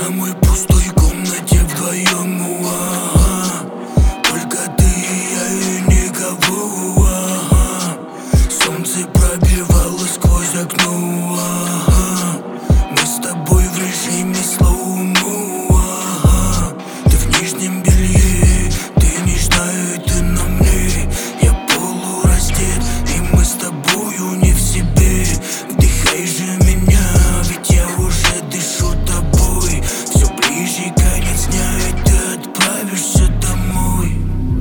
самой пустой комнате вдвоем, только ты и я и никого, солнце пробивалось сквозь окно, мы с тобой в режиме слоумо, ты в нижнем белье, ты нежная, ты на мне, я полураздет, и мы с тобою не в себе. Вдыхай же меня, ведь я уже дышу тобой. Все ближе конец дня, и ты отправишься домой.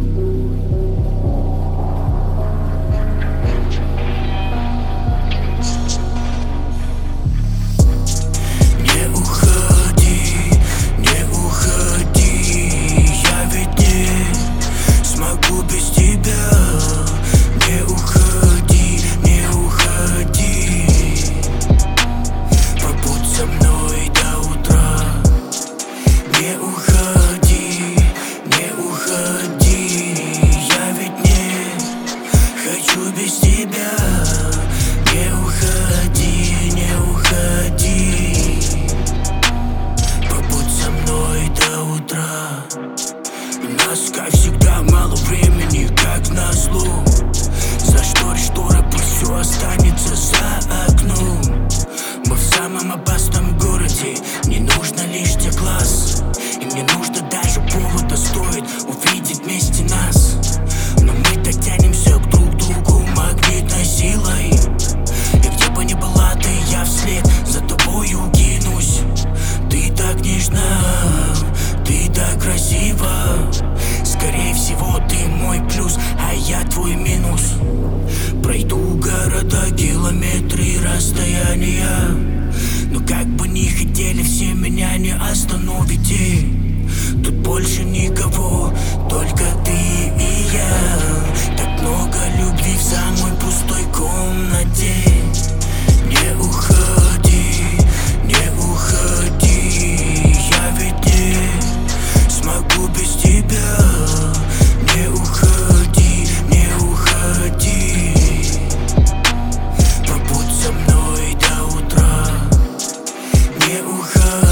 Не уходи, не уходи, я ведь не смогу без тебя. Не уходи, не уходи, побудь со мной до утра. Не уходи, не уходи, я ведь не хочу без тебя. Не уходи, не уходи, побудь со мной до утра. У нас, как всегда, мало времени, как назло. Зашторь шторы, пусть все останется за окном. Мы в самом опасном городе, не нужно лишних глаз. И мне нужно даже повода, стоит увидеть вместе нас. Но мы так тянемся к друг другу магнитной силой. И где бы ни была ты, я вслед за тобою кинусь. Ты так нежна, ты так красива. Скорее всего, ты мой плюс, а я твой минус. Пройду города, километры расстояния, но как бы ни хотели, все меня не остановите. Тут больше никого, только ты и я. Так много любви в самой пустой комнате. Не уходи, не уходи, я ведь не смогу без тебя. Не уходи, не уходи, побудь со мной до утра. Не уходи.